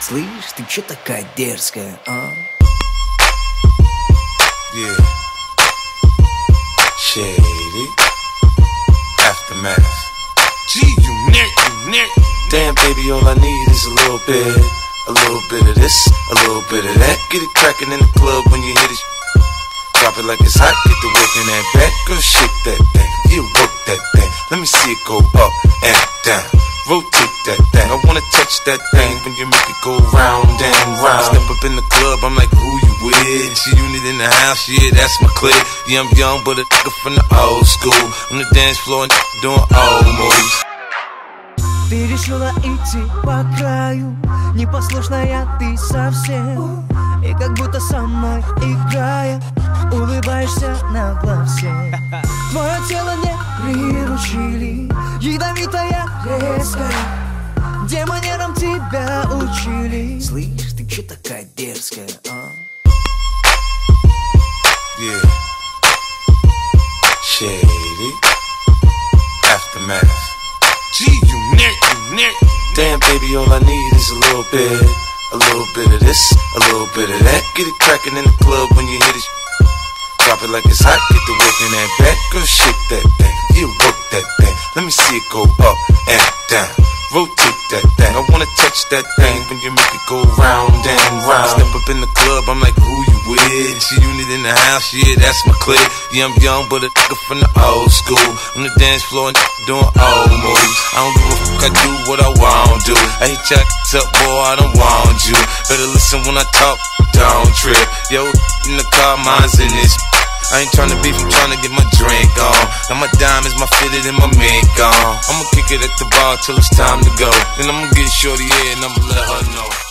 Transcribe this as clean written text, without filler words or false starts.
Слышь, ты чё такая дерзкая, а? Yeah. Shady. Aftermath. Gee, you neck. Damn, baby, all I need is a little bit of this, a little bit of that. Get it crackin' in the club when you hit it. Drop it like it's hot, get the work in that back. Girl, shake that thing, yeah, work that thing. Let me see it go up and down. Rotate that thing, I wanna touch that thing when you make it go round and round. I step up in the club, I'm like, who you with? She unit in the house, yeah, that's my clique. Yeah, I'm young, but a nigga from the old school. On the dance floor and doing old moves. Ты решила идти по краю, непослушная ты совсем. И как будто со мной играя, улыбаешься нагло всем. Твое тело не приручили, ядовитая, резкая. Где манерам тебя учили? Слышь, ты чё такая дерзкая, а? Yeah. Shady. Aftermath. Gee, you neck. Damn, baby, all I need is a little bit of this, a little bit of that. Get it crackin' in the club when you hit it. Drop it like it's hot, get the work in that back. Girl, shake that thing, yeah, work that thing. Let me see it go up and down. Rotate that thing, I wanna touch that thing when you make it go round and round. I step up in the club, I'm like, who you with? She unit in the house, yeah, that's my clique. Yeah, I'm young, but a nigga from the old school. On the dance floor and doing old moves. I don't give a fuck, I do what I want to. I hit your ass up, boy, I don't want you. Better listen when I talk, don't trip. Yo, in the car, mine's in this. I ain't tryna beef, I'm tryna get my drink on. Now my diamonds, my fitted, and my mink on. I'ma kick it at the bar till it's time to go. Then I'ma get shorty, yeah, and I'ma let her know.